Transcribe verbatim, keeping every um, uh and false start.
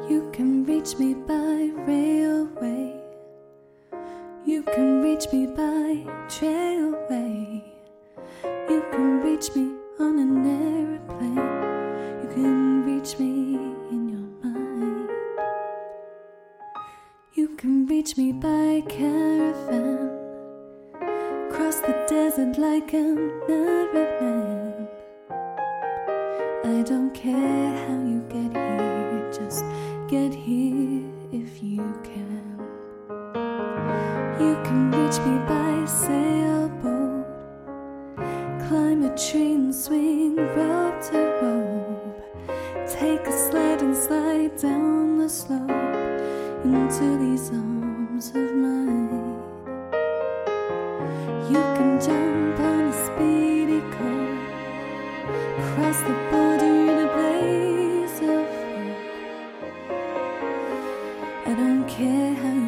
You can reach me by railway. You can reach me by trailway. You can reach me on an airplane. You can reach me in your mind. You can reach me by caravan. Cross the desert like an Arab man. I don't care how you get here, just get here if you can. You can reach me by sailboat. Climb a tree and swing rope to rope. Take a sled and slide down the slope into these arms of mine. You can jump on a speedy car, cross the border in a blaze of hope. I don't care how